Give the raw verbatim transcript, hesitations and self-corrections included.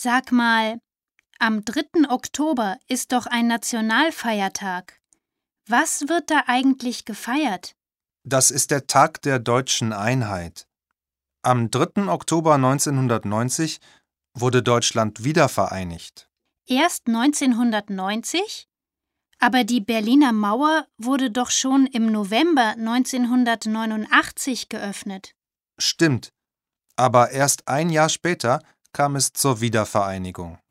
Sag mal, am dritten Oktober ist doch ein Nationalfeiertag. Was wird da eigentlich gefeiert? Das ist der Tag der deutschen Einheit. Am dritten Oktober neunzehnhundertneunzig wurde Deutschland wiedervereinigt. Erst neunzehnhundertneunzig? Aber die Berliner Mauer wurde doch schon im November neunzehnhundertneunundachtzig geöffnet. Stimmt, aber erst ein Jahr später kam es zur Wiedervereinigung.